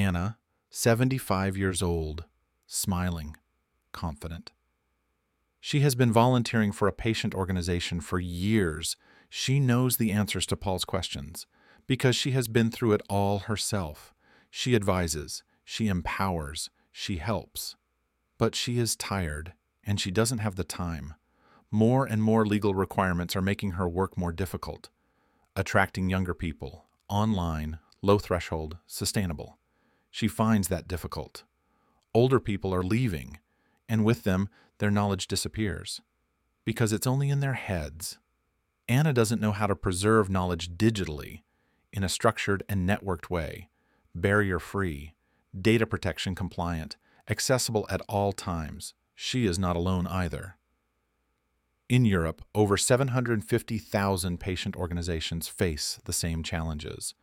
Anna, 75 years old, smiling, confident. She has been volunteering for a patient organization for years. She knows the answers to Paul's questions because she has been through it all herself. She advises, she empowers, she helps. But she is tired, and she doesn't have the time. More and more legal requirements are making her work more difficult. Attracting younger people, online, low threshold, sustainable. She finds that difficult. Older people are leaving, and with them, their knowledge disappears. Because it's only in their heads. Anna doesn't know how to preserve knowledge digitally, in a structured and networked way, barrier-free, data protection compliant, accessible at all times. She is not alone either. In Europe, over 750,000 patient organizations face the same challenges.